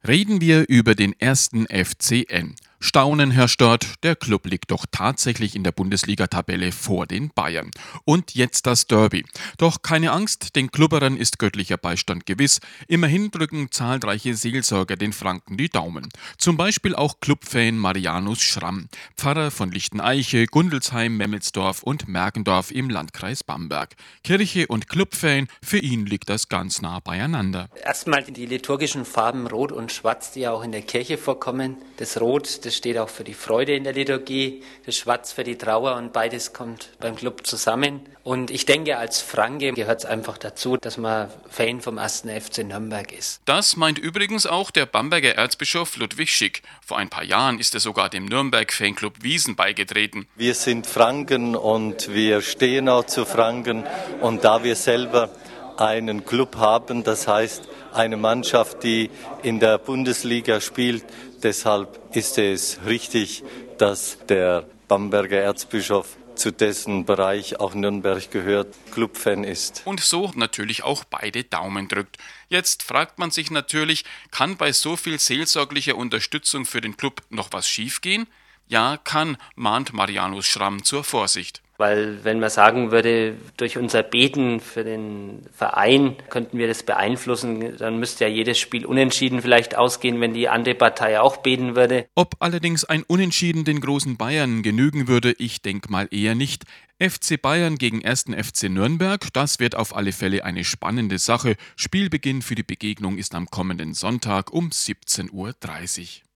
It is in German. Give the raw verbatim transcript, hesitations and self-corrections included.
Reden wir über den ersten F C N. Staunen herrscht dort, der Klub liegt doch tatsächlich in der Bundesliga-Tabelle vor den Bayern. Und jetzt das Derby. Doch keine Angst, den Klubberern ist göttlicher Beistand gewiss. Immerhin drücken zahlreiche Seelsorger den Franken die Daumen. Zum Beispiel auch Clubfan Marianus Schramm, Pfarrer von Lichteneiche, Gundelsheim, Memmelsdorf und Mergendorf im Landkreis Bamberg. Kirche und Clubfan, für ihn liegt das ganz nah beieinander. Erstmal die liturgischen Farben Rot und Schwarz, die ja auch in der Kirche vorkommen. Das Rot, das steht auch für die Freude in der Liturgie, das Schwarz für die Trauer und beides kommt beim Club zusammen. Und ich denke, als Franke gehört es einfach dazu, dass man Fan vom ersten F C Nürnberg ist. Das meint übrigens auch der Bamberger Erzbischof Ludwig Schick. Vor ein paar Jahren ist er sogar dem Nürnberg-Fanclub Wiesen beigetreten. Wir sind Franken und wir stehen auch zu Franken. Und da wir selber einen Club haben, das heißt eine Mannschaft, die in der Bundesliga spielt, deshalb ist es richtig, dass der Bamberger Erzbischof, zu dessen Bereich auch Nürnberg gehört, Clubfan ist. Und so natürlich auch beide Daumen drückt. Jetzt fragt man sich natürlich, kann bei so viel seelsorglicher Unterstützung für den Club noch was schiefgehen? Ja, kann, mahnt Marianus Schramm zur Vorsicht. Weil wenn man sagen würde, durch unser Beten für den Verein könnten wir das beeinflussen, dann müsste ja jedes Spiel unentschieden vielleicht ausgehen, wenn die andere Partei auch beten würde. Ob allerdings ein Unentschieden den großen Bayern genügen würde, ich denke mal eher nicht. F C Bayern gegen ersten F C Nürnberg, das wird auf alle Fälle eine spannende Sache. Spielbeginn für die Begegnung ist am kommenden Sonntag um siebzehn Uhr dreißig.